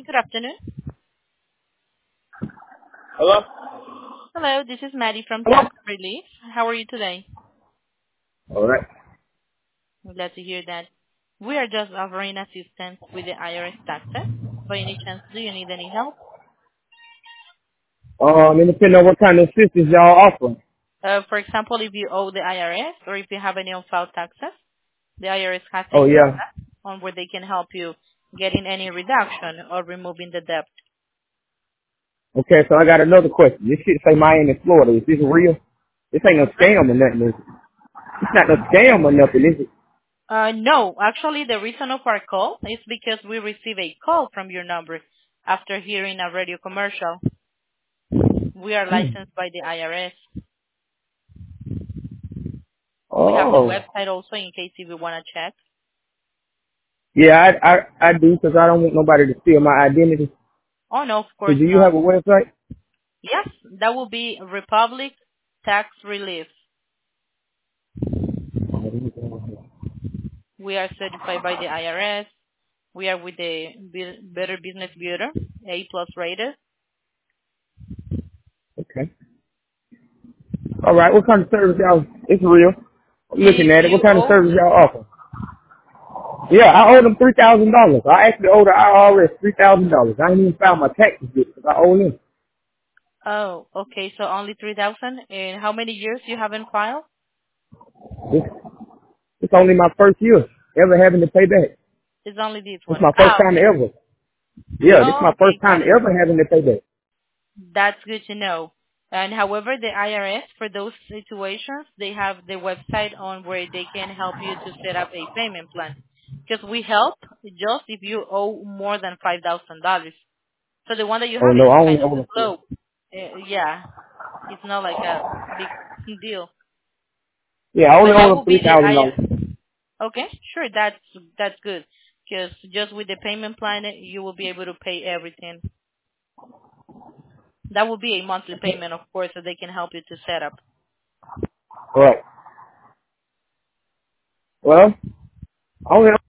Good afternoon. Hello? Hello, this is Maddie from Hello? Tax Relief. How are you today? All right. I'm glad to hear that. We are just offering assistance with the IRS taxes. By any chance, do you need any help? It depends on what kind of assistance y'all offer. For example, if you owe the IRS or if you have any unfiled taxes, the IRS has a Oh, yeah. process on where they can help you getting any reduction or removing the debt. Okay, so I got another question. This shit say Miami, Florida. Is this real? This ain't no scam or nothing, is it? It's not no scam or nothing, is it? No, actually, the reason of our call is because we receive a call from your number after hearing a radio commercial. We are licensed by the IRS. We have the Oh. website also in case if you want to check. Yeah, I do because I don't want nobody to steal my identity. Oh, no, of So course do you not. have a website? Yes, that will be Republic Tax Relief. We are certified by the IRS. We are with the Better Business Bureau, A+ rated. Okay. All right, what kind of service y'all? It's real. I'm looking If at it. What you kind of owe, service y'all offer? Yeah, I owe them $3,000. I actually owe the IRS $3,000. I ain't even filed my taxes yet because I owe them. oh, okay, so only 3,000. And how many years you haven't filed? It's, it's only my first year ever having to pay back. It's only this It's one. my first Ah, time okay. ever. Yeah, this is Oh, my first okay, got time it. ever having to pay back. That's good to know. And however, the IRS, for those situations, they have the website on where they can help you to set up a payment plan. Because we help just if you owe more than $5,000. So the one that you Oh have no, is I only kind of owe them for. low. Yeah, it's not like a big deal. Yeah, I only But owe that them will be the $3,000. Okay, sure, that's good. Because just with the payment plan, you will be able to pay everything. That will be a monthly payment, of course, so they can help you to set up. All right. Well, I only